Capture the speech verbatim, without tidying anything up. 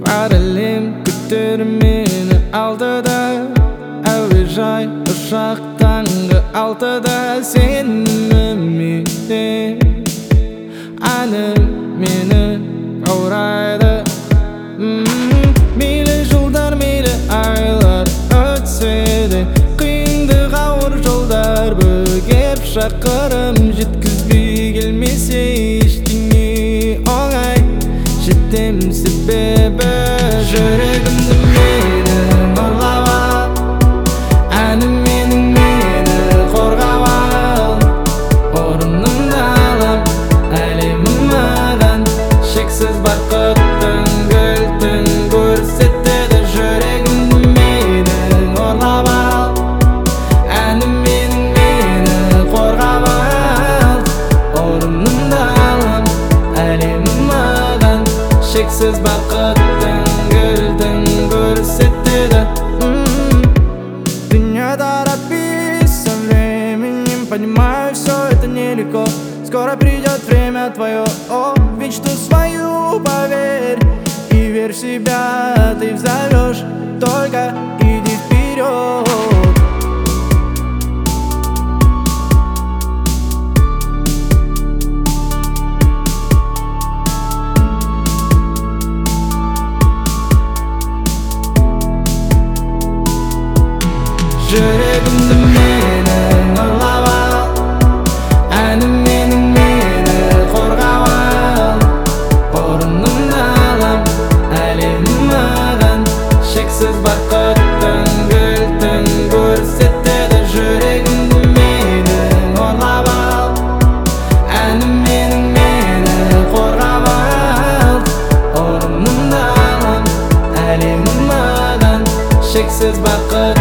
Бар әлем күтер мені алдыда, әуежай ұшақ таңғы алтыда. Сенің үмітің әнім мені баурайды. Мейлі жылдар, мейлі айлар өтсе де, қиындық ауыр жолдар бөгеп шақырым жеткізбей келмесе ештеңе оңай. Жетем себебі жүрегімді менің ұрлап ал, әнім менің мені қорғап ал. Орнымды алам, әлемім маған шексіз бақыттың кілтін көрсетеді. Жүрегімді менің ұрлап ал, әнім менің мені қорғап ал. Орнымды алам, әлемім маған шексіз бақыттың кілтін көрсетеді. Меня торопись со временем, понимаю, все это нелегко. Скоро придет время твое, о, в мечту свою поверь. И верь в себя, ты взорвешь, только иди вперед. Жүрегімді менің ұрлап ал, әнім менің мені қорғап ал. Орнымды алам, әлемім маған шексіз бақыттың кілтін көрсетеді. Жүрегімді менің ұрлап ал, әнім менің мені қорғап ал. Орнымды алам, әлемім маған шексіз бақыт